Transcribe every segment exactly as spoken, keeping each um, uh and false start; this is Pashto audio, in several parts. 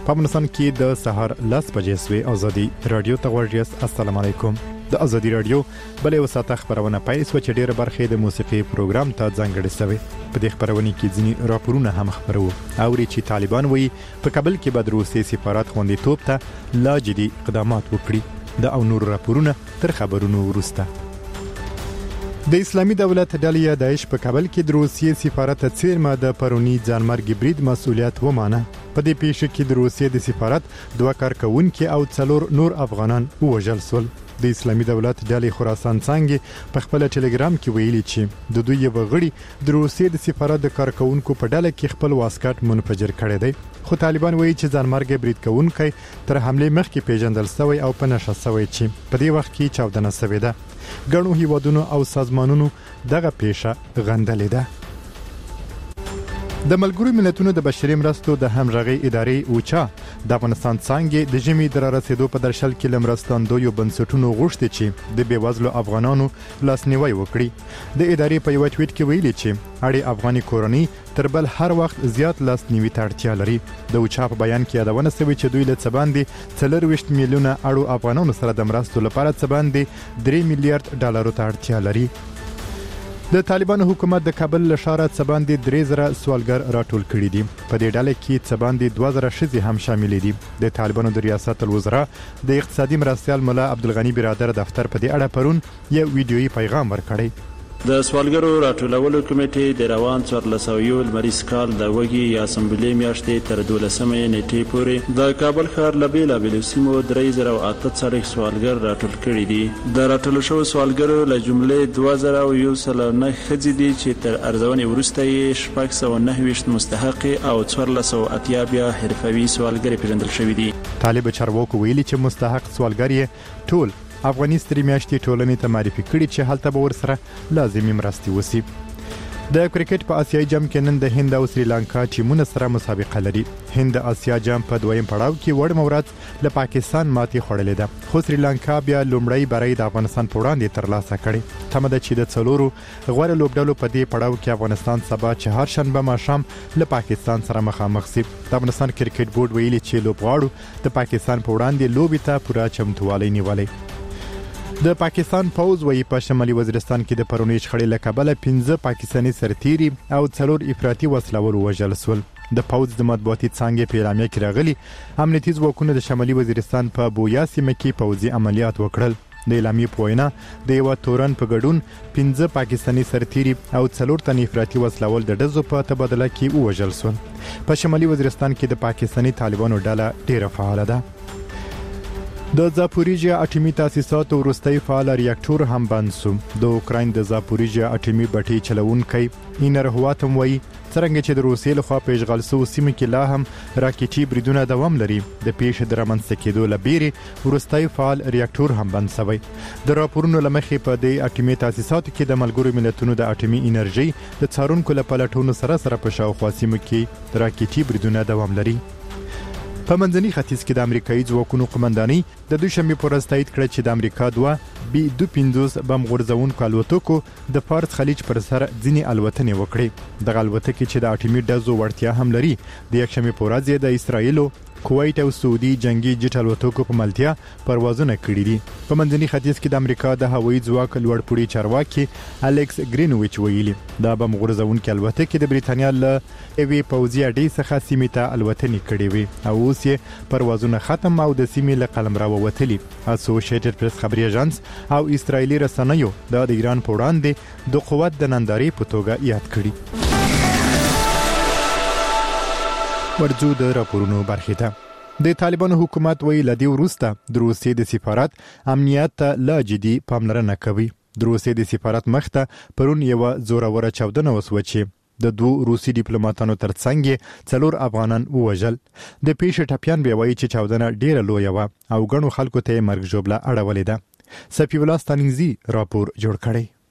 په افغانستان کې د سهار لس بجې سوي ازادي رادیو ته ورجس. السلام علیکم. د ازادي رادیو بلې وساته خبرونه پیل شو چې ډېر برخې د موسیقي پروګرام ته ځانګړې شوی. په دې خبرونه کې ځینې راپورونه هم خبرو او چې طالبان وایي په کابل کې به د روسي سفارت خوندیتوب ته لا جدي اقدامات وکړي. د او نور راپورونه تر خبرونو وروسته. د اسلامي دولت ډلې داعش په کابل کې د روسي سفارت څیرمه د پرونی ځانمرګ برید مسؤلیت ومانه. په دې پیښه کې د روسي د سفارت دوه کارکونکو او څلور نور افغانان وژل شول. د اسلامي دولت ډلې خراسان څنګه په خپل ټلګرام کې ویلي چې د دوی یو غړي د روسي د سفارت د کارکونکو په ډله کې خپل واسکټ منفجر کړی دی. خو طالبان وایي چې ځانمرګ برید کوونکی تر حمله مخکې پیژندل شوی او په نشه شوی چې په دې وخت کې چاودنه شوې ده. ګڼو هیوادونو او سازمانونو دغه پیښه غندلې ده. د ملګرو ملتونو د بشري مرستو د همغږي ادارې اوچا د افغانستان څنګه د جمی در رسیدو په درشل کې لمرستاندوی بنسټونو غوښتي چې د بیوزلو افغانانو لاسنیوي وکړي. د ادارې په یو ټویټ کې ویلي چې اړي افغاني کورنۍ تر بل هر وخت زیات لاسنیوي ته اړتیا لري. د اوچا په بیان کې یادونه شوې چې دوی له څه باندې څلور ویشت میلیونه اړو افغانانو سره د مرستو لپاره څه باندې درې میلیارډ ډالرو ته اړتیا لري. د طالبانو حکومت د کابل له ښاره څه باندې درې زره سوالګر راټول کړي دي. په دې ډله کې څه باندې دوه زره ښځې هم شامل دي. د طالبانو د ریاست الوزرا د اقتصادي مرستیال مولا عبدالغنی برادر دفتر په دې اړه پرون یو ویډیويي پیغام ورکړی. د سوالګرو راټولولو کمیټې د روان څوارلس سوه لمریز کال د وږي یا سمبلې میاشتې تر دولسمې نیټې پورې د کابل ښار له بېلابېلو سیمو درې زره او اته څلوېښت سوالګر راټول کړي دي. د راټول شوو سوالګرو له جملې دوه زره او یو سل او نه ښځې دي چې تر ارزونې وروسته یې شپږ سوه نهه ویشت مستحقې او څوارلس سوه اتیا بیا حرفوي سوالګرې پېژندل شوي دي. طالب چارواکو ویلي چې مستحق سوالګر یې ټول افغاني ستري میاشتې ټولنې ته معرفي کړي چې هلته به ورسره لازمي مرستې وسی. د کرکټ په آسیایي جام کې نن د هند او سریلانکا ټیمونه سره مسابقه لري. هند د آسیا جام په دویم پړاو کې وړ مورات له پاکستان ماتې خوړلې ده. خو سریلانکا بیا لومړی بری د افغانستان په وړاندې ترلاسه کړي. تمه ده چې د څلورو غوړ لوبډلو په دې پړاو کې افغانستان سبا چهارشنبه ماښام له پاکستان سره مخامخ شي. د افغانستان کرکټ بورډ ویلي چې لوبغاړو د پاکستان په وړاندې لوبې ته پوره چمتووالی نیولی. د پاکستان پوز وی په شمالي وزیرستان کې د پرونی شخړې له کبله پنځه پاکستاني سرتیري او څلور افراطي وسلوال وژل شول. د پوز د مطبوعاتي څنګه په اعلامیه کې راغلي امنیتي ځواکونه د شمالي وزیرستان په بویا سیمه کې پوزي عملیات وکړل. د اعلامیې په وینا د یو تورن په ګډون پنځه پاکستاني سرتیري او څلور تن افراطي وسلوال د ډزو په تبادله کې وژل شول. په شمالي وزیرستان کې د پاکستاني طالبانو ډله ډیره فعال ده. د زاپوریژیا اټومي تاسیساتو وروستي فعال ریاکټور هم بند شو. د اوکراین د زاپوریژیا اټومي بټۍ چلونکی اینر هواتم وایي څنګه چې د روسیې لخوا په اشغال شوو سیمو کې لا هم راکټي بریدونه دوام لري. د پیښې د رامنځته کېدو له بیرې وروستی فعال ریاکټور هم بند شوی. د راپورونو له مخې په دې اټومي تاسیساتو کې د ملګرو ملتونو د اټومي انرژي د څارونکو له پلټونو سره سره په شاوخوا سیمو کې راکټي بریدونه دوام لري. په منځني ختیځ کې د امریکایي ځواکونو قومنداني د دوشنبه پر ورځ تایید کړ چې د امریکا دوه بي دوه پنځوس بم غورځونکو الوتکو د فارس خلیج پر سر ځینې الوتنې وکړې. د الوتکې چې د اټومي ډزو وړتیا هم لري د یکشنبه پر ورځ د اسرایل کویت او سعودي جنگي جټ الوتکو په ملتیا پروازونه کړي دي. په منځني ختیځ کې د امریکا د هوایي ځواک لوړپوړي چارواکي الیکس گرینویچ ویلي دا بم غورځونکو الوتکې د بریتانیا له ایوي پوځي اډې څخه سیمې ته الوتنې کړې وي او اوس یې پروازونه ختم او د سیمې له قلمرو ووتلي. اسوسییټډ پریس خبري اژانس او اسرایلی رسنیو د ایران په وړاندې د قوت د نندارې په توګه یاد کړي. ورجو د راپورونو برخې ته د طالبانو حکومت وی لدی وروسته د روسیې د سفارت امنیت ته لا جدي پاملرنه کوي. د روسیې د سفارت مخته پرون یو زوروره چاودنه وسوه چې د دوه روسي ډیپلوماټانو ترڅنګ څلور افغانان ووژل. د پیښې ټپيان بیا وایي چې چاودنه ډیره لویه و او غنو خلکو ته مرګ ژوبله اړولې ده. سفی الله ستانینزي راپور جوړ کړی.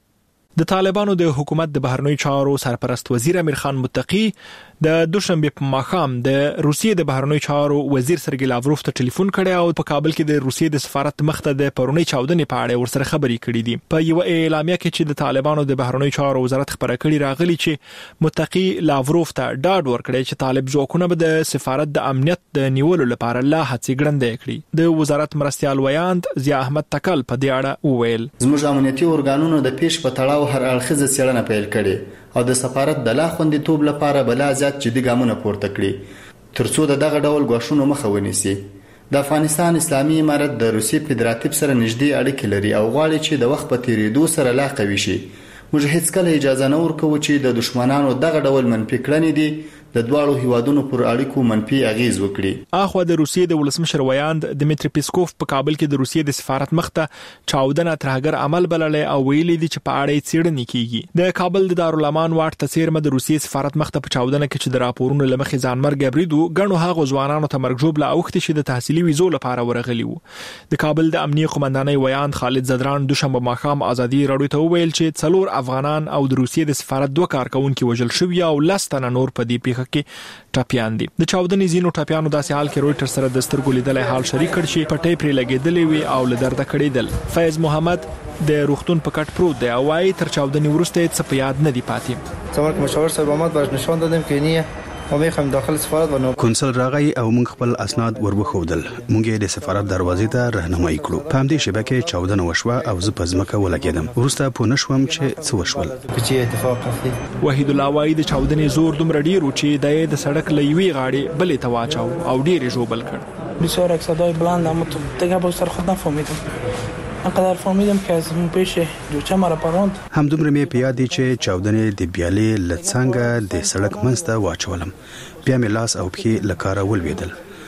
د طالبانو د حکومت د بهرنیو چارو سرپرست وزیر امیر خان متقی د دوشنبه په ماښام د روسیې د بهرنیو چارو وزیر سرګی لاوروف ته ټلیفون کړی او په کابل کې د روسیې د سفارت مخته د پرونی چاودنې په اړه ورسره خبرې کړې دي. په یو اعلامیه کې چې د طالبانو د بهرنیو چارو وزارت خبره کړې راغلي چې متقی لاوروف ته ډاډ ورکړی چې طالب ځواکونه به د سفارت د امنیت د نیولو لپاره لا هڅې ګړندې کړي. د وزارت مرستيال ویاند ضیا احمد تکل په دې اړه وویل زموږ امنیتي ارګانونو د پیش په تړاو هر اړخیزه څېړنه پیل کړې او د سفارت د لا خوندیتوب لپاره بلا زیات جدي ګامونه پورته کړي ترڅو د دغه ډول غوښتنو مخه ونیسي. د افغانستان اسلامي امارت د روسي فدراتیو سره نږدې اړیکې لري او غواړي چې د وخت په تیریدو سره لا قوي شي. موږ هیڅ کله اجازه نه ورکوو چې د دشمنانو دغه ډول منفي کړنې دي د دواړو هیوادونو پر اړیکو منفي اغیز وکړي. اخو د روسیې د ولسمشر ویاند دمیتری پیسکوف په کابل کې د روسیې د سفارت مخته چاودنه ترهګر عمل بللې او ویلي دي چې په اړه څېړنې کیږي. د کابل د دارالامان واټ تسیرمه د روسیې سفارت مخته په چاودنه کې چې د راپورونو لمخې ځانمرګ بریدو غنو هغه ځوانانو ته مرګ جوړ لا اوخت شي د تحصیلي ویزو لپاره ورغلي وو. د کابل د امنیه قومندانۍ ویاند خالد زدران دوشنبه ماښام ازادي راډیو ته ویل چې څلور افغانان او د روسیې د سفارت دوه کارکونکو وژل شوی او لستنه نور په دې پیښه کې ټاپیان دي. د چاودنې زینو ټاپیانو داسې حال کې رويټر سره د سترګو لیدلې حال شریک کړ چې پټې پرې لګېدلې وي او له درد کړېدل. فیض محمد د روختون په کټ پروت دی او وايي تر چاودنې وروسته څه په یاد نه دی پاتې. څومره مشاور صاحب محمد باز نشان دادم که نه او هم داخل سفارت ونو کنسل راغی او موږ خپل اسناد وربخودل. موږ د سفارت دروازې ته راهنمایي کړو. په همدې شبکه چاودنه وشوه او زه په ځمکه ولګیدم. ورسته په نشوم چې څه وشول. چې اتفاق اخلي وحید الله وايي د چاودنې زور دومره ډیر و چې د سړک لوي غاړي بلې تواچاو او ډیر ژوبل کړ. بسیار صدای بلند اما تو دیگه با سر خود نفهمیدم. انقدر فهمیدم که از اون پیش جوچه مرا پراند. هم دومره مې په یاد دي چې چاودنې د بیالې لڅنګه د سړک منځ ته واچولم. بیا مې لاس او پښې له کاره ولوېدل.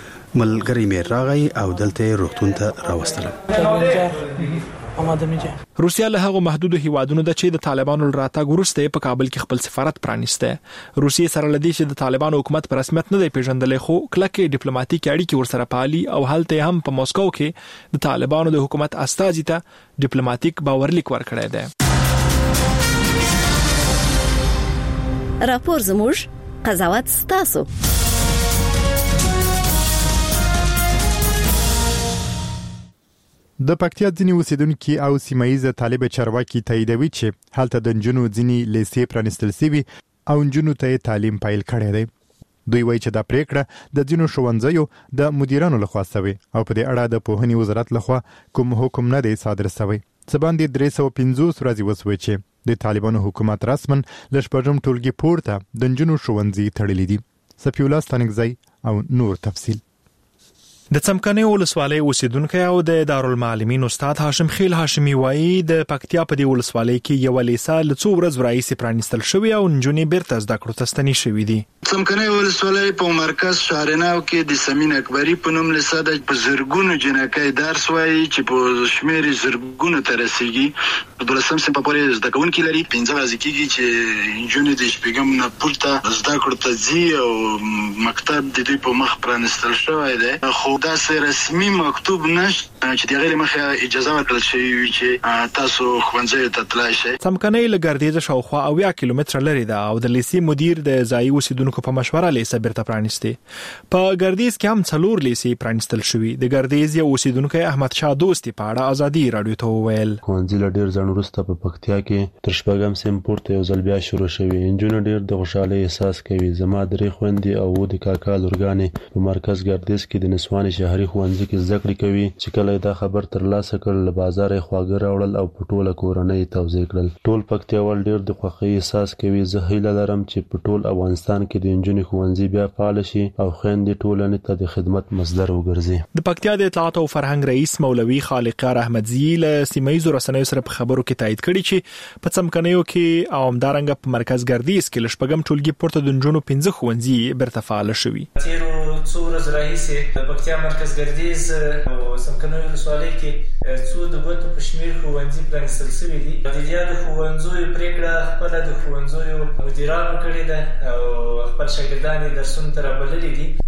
ملګری مې راغی او دلته روغتون ته راوستلم. روسیا له هغه محدود هیوادونو د چې د طالبانو راتګ وروسته په کابل کې خپل سفارت پرانیسته. روسیې سره لدی چې د طالبانو حکومت په رسمیت نه دی پیژندلې خو کلکه ډیپلوماټیک اړیکې ورسره پالي او هلته هم په مسکو کې د طالبانو د حکومت استازي ته ډیپلوماټیک باورلیک ورکړی دی. راپور زموږ قضاوت ستاسو. د پکتیا ځینی اوسیدونکو او سیمایي طالب چارواکي تاییدوي چې هلته د جنونو ځینی لیسې پرانستل سوي او جنونو ته تعلیم پایل کړی دی. دوی وایي چې دا پریکړه د ځینو ښوونځیو د مدیرانو لخوا شوې او په دې اړه د پوهنې وزارت لخوا کوم حکم نه دی صادر شوی. څه باندې درې سوه پنځوس ورځې وسوي چې د طالبانو حکومت رسمن ل شپږم ټولګي پورته د جنونو ښوونځي تړلې دي. سفی الله ستانګزی او نور تفصیل. د څمکنیو ولسوالۍ اوسیدونکو او د دارالمعلمین استاد هاشم خیل هاشمي وایي د پکتیا په دی ولسوالۍ کې یو لیسه له څو ورځې راځي پرانستل شوی او نجونې بیرته زده کړو ته ستنې شوې دي. څمکنیو ولسوالۍ په مرکز شارناو کې د سمین اکبري په نوم لیسه د په زرګونو جنکۍ درس وایي چې په شمیر زرګونو ته رسیږي. په دولسم صنف پورې زده کوونکي لري. پنځه ورځې کېږي چې نجونې د شپږم نه پورته زده کړو ته ځي او مکتب د دوی په مخ پرانستل شوی دی. خو دا سه رسمي مکتوب نشته چې د غیر مخه اجازه ورکړل شوی چې تاسو ښوونځي ته تلای شئ. څمکنۍ له ګردیز شاوخوا اویا کیلومتره لري ده او د لیسې مدیر د ځایي اوسیدونکو په مشوره لیسه بیرته پرانیسته. په ګردیز کې هم څلور لیسې پرانیستل شوی. د ګردیز یو اوسیدونکو احمد شاه دوستي په اړه ازادي راډیو ته وویل ښوونځي له ډیر ځنډ وروسته په پکتیا کې تر شپږم صنف پورته یو ځل بیا شروع شوی. انجونر ډیر د خوشحالۍ احساس کوي. زما درې خويندې او د کاکا لورګانې په مرکز ګردیز کې د نسواني شهري ښوونځي کې زده کړې کوي چې کله دا خبر تر لاسه کړل له بازار خواږه راوړل او په ټوله کورنۍ توزیع کړل. ټول پکتیاوال ډیر د خوښۍ احساس کوي. زه هیله لرم چې په ټول افغانستان کې د انجونې ښوونځي بیا فعال شي او خويندې ټولنې ته د خدمت مصدر وګرځي. د پکتیا د اطلاعات او فرهنګ رئیس مولوي خالقار احمدزي له سیمایي رسنیو سره په خبرو کې تایید کړی چې په څمکنیو کې او همدارنګه په مرکز ګردیز کې لشپږم ټولګي پورته د نجونو پنځه ښوونځي بیرته فعال شوي. څو ورځې راهیسې د پکتیا مرکز ګردیز او څمکنیو ولسوالۍ کې څو د ګوتو په شمېر ښوونځي پرانیستل شوي دي. د دې د ښوونځیو پریکړه خپله د ښوونځیو مدیرانو کړې ده او خپل شاګردان یې درسونو ته رابللي دي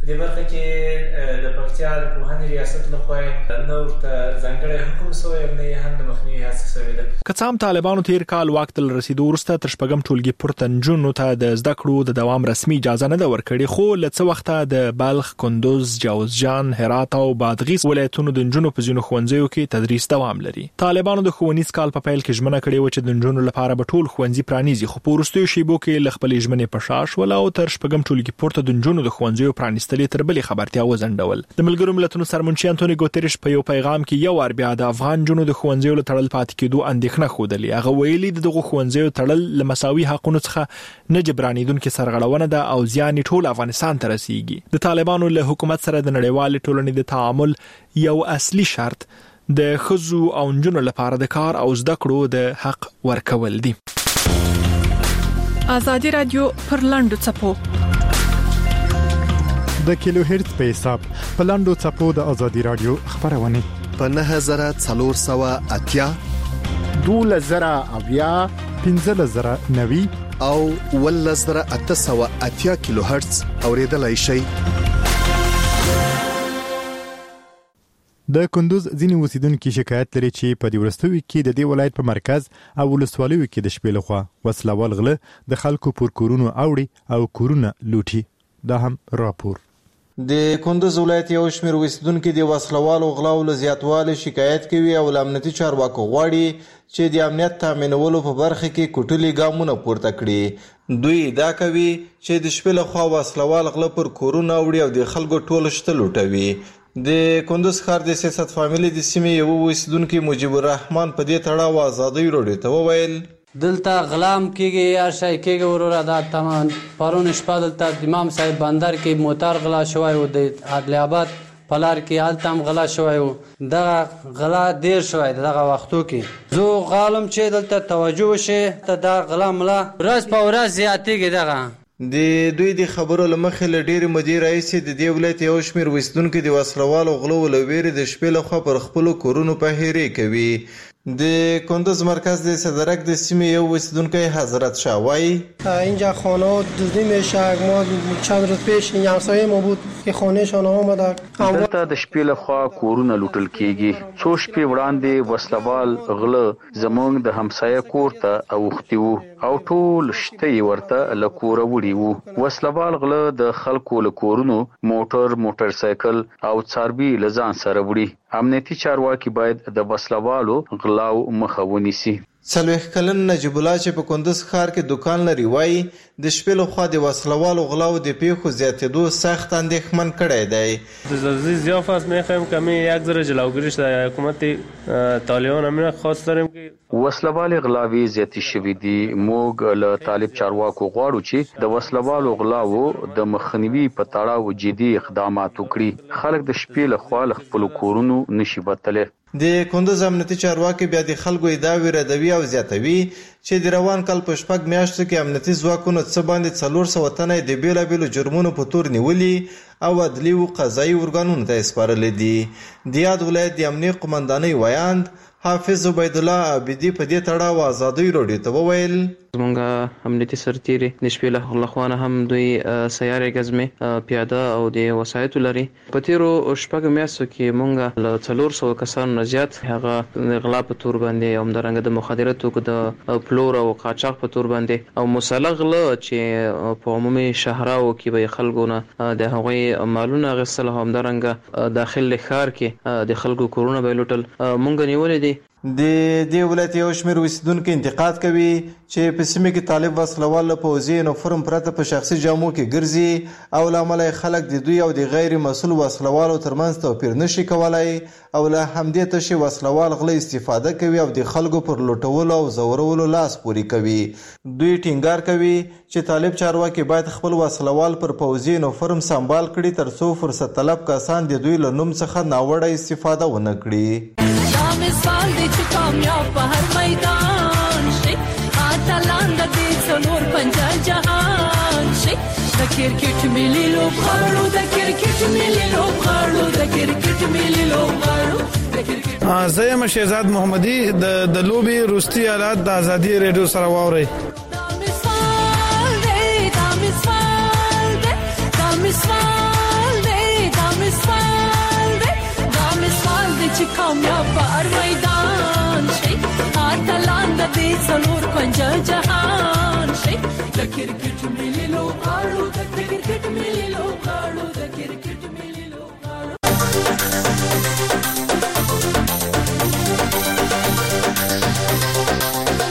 په دې برخه کې د پکتیا د پوهنې ریاست لخوا نه ورته ځانګړی حکم شوی او نه یې هم د مخنیوي هڅه شوې ده. که څه هم طالبانو تیر کال واک ته رسیدو وروسته تر شپږم ټولګي پورته نجونو ته د زده کړو د دوام رسمي اجازه نه ده ورکړې، خو له څه وخته د بلخ، کندوز، جوزجان، هرات او بادغیس ولایتونو د نجونو په ځینو ښوونځیو کې تدریس دوام لري. طالبانو د ښوونیز کال په پیل کې ژمنه کړې و چې د نجونو لپاره به ټول ښوونځي پرانیزي، خو په وروستیو شیبو کې له خپلې ژمنې په شا شول او تر شپږم ټولګي پورته د نجونو د ښوونځیو پرانیستل تر بلې خبرتیا وزندول. د ملګرو ملتونو سرمنشي انټونی ګوتریش په یو پیغام کې یو وار بیا د افغان نجونو د ښوونځیو له تړل پاتې کېدو اندېښنه ښودلې. هغه ویلي د دغو ښوونځیو تړل له مساوي حقونو څخه نه جبرانېدونکې سرغړونه ده او زیان ټول افغانستان ته رسیږي. د طالبانو له حکومت سره د نړیوال ټولنې د تعامل یو اصلي شرط د ښځو او نجونو لپاره د کار او زده کړو د حق ورکول دي. آزادي رادیو پر لاندو چپو د کیلو هرتز په حساب په لاندو چپو د آزادي رادیو خبرونه په نه هزار څلور سوه اتیا دوله زره اویا پنځه زره نوي او ول زره اته سوه اتیا کیلو هرتز اوریدلای شي. د کندوز ځینې اوسیدونکو شکایت لري چې په دې ورستوي کې د دې ولایت په مرکز او ولسوالیو کې د شپې لخوا وسلوال غله د خلکو پر کورونو اوړي او کورونه لوټي. دا هم راپور. د کندوز ولایت یو شمېر اوسیدونکو د وسلوالو غلاو له زیاتوالي شکایت کوي او امنیتي چارواکو غواړي چې د امنیت تامینولو په برخه کې کوټلي ګامونه پورته کړي. دوی دا کوي چې د شپې لخوا وسلوال غله پر کورونه اوړي او د خلکو ټول شته لوټوي. د کندوز ښار د سیاست فامیلی د سیمې یو اوسیدونکي مجیب الرحمن په دې تړاو ازادي راډیو ته وویل دلته غلام کېږي یا شای کېږي وروره دا تمام پرون شپه دلته امام صاحب بندر کې موټر غلا شوی و د عدل آباد په لار کې هلته هم غلا شوی و. دغه غلا ډېر شوی دغه وختو کې زه غواړم چې دلته توجه وشي ته دا غلا ملا ورځ په ورځ زیاتېږي. دغه د دوی د خبرو له مخې له ډېرې مودې راهیسې د دې ولایت یو شمېر اوسیدونکي د وسلوالو غلو له ویرې د شپې لخوا پر خپلو کورونو پهیرې کوي. د کندوز مرکز د صدرک د سیمې یو اوسیدونکی حضرت شاه وایي اینجا خانه دزدی میشه. ما چند روز پیش این همسایه ما بود که خانهشان آمده. دلته د شپې لخوا کورونه لوټل کیږي. څو شپې وړاندې وسلوال غله زمونږ د همسایه کور ته اوښتي وو او ټول شته یې ورته له کوره وړي وو. وسلوال غله د خلکو له کورونو موټر موټر سایکل او څاروي له ځان سره وړي. امنیتي چارواکي باید د وسلوالو غلاو مخه ونیسي. څلوېښت کلن نجیب الله چې په کندوز ښار کې دکان لري وایي د شپې لخوا د وسلوالو غلاو د پیښو زیاتېدو سخت اندېښمن کړی دی. زیافت میخوایم که می یک ذره جلوگیریش در حکومت طالبان همین خواست داریم که وسلوال غلاوی زیاتې شوي دي. موږ له طالب چارواکو غواړو چې د وسلوالو غلاو د مخنیوي په تړاو جدي اقدامات وکړي. خلک د شپې لخوا له خپلو کورونو نشي وتلی. د کندوز امنیتي چارواکي بیا د خلکو ادعاوې ردوي او زیاتوي چې د روان کال په شپږ میاشتو کې امنیتي ځواکونو څه باندې څلور سوه تنه د بېلابېلو جرمونو په تور نیولي او عدلي و قضایي ارګانونو ته یې سپارلي دي. د یاد ولایت د امنیې قمندانۍ ویاند حافظ عبید الله عابدي په دې تړاو ازادي راډیو ته وویل زمونږ امنیتي سرتیري د شپې له خوا هم دوی سیارې ګزمې پیاده او د وسایطو لري. په تیرو شپږو میاشتو کې مونږ له څلور سوه کسانو نه زیات هغه د غلا په تور باندې او همدارنګه د مخدره توکو د پلور او قاچاق په تور باندې او مسلغ غله چې په عمومي شهراو کې به خلکو نه د هغوی مالونه اخیستل او همدارنګه داخل ښار کې د خلکو کورونه به لوټل مونږ نیولې دي. د دې ولایت یو شمېر اوسیدونکي انتقاد کوي چې په سیمه کې طالب وسلوال له پوځي یونیفورم پرته په شخصي جامو کې ګرځي او له امله خلک د دوی او د غیر مسؤل وسلوالو ترمنځ توپیر نشي کولای او له همدې تشې وسلوال غله استفاده کوي او د خلکو پر لوټولو او زورولو لاس پورې کوي. دوی ټینګار کوي چې طالب چارواکي باید خپل وسلوال پر پوځي یونیفورم سمبال کړي ترڅو فرصت طلب کسان د دوی له نوم څخه ناوړه استفاده ونه کړي. مثال دی چې کامیاب په هر میدان شي اتلان د دې څلور پنځه جهان شي. د کرکټ ملي لوبغاړو د کرکټ ملي لوبغاړو د کرکټ ملي لوبغاړو زه یم شهزاد محمدي د لوبي روستي حالات د ازادي ریډیو سره واورئ. دا مثال دی دا مثال دی دا مثال دې څلور پنځه جهان